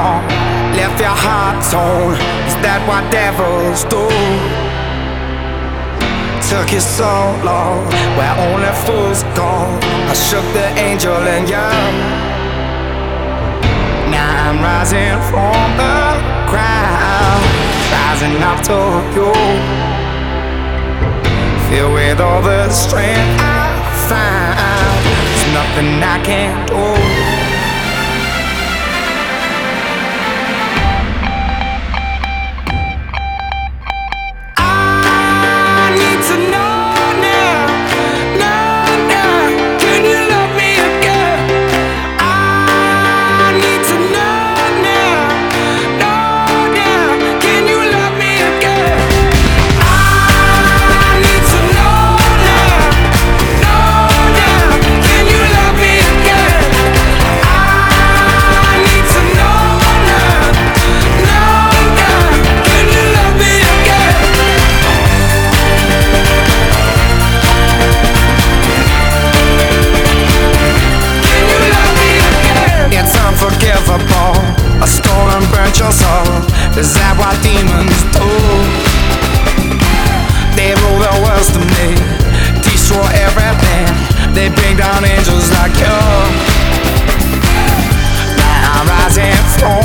wrong, left your heart torn. Is that what devils do? Took you so long, where only fools go. I shook the angel in you. Now I'm rising from the crowd, rising up to you. Filled with all the strength I found, there's nothing I can't do. I stole and burnt your soul. Is that what demons do? They rule the world to me, destroy everything. They bring down angels like you. Now I'm rising from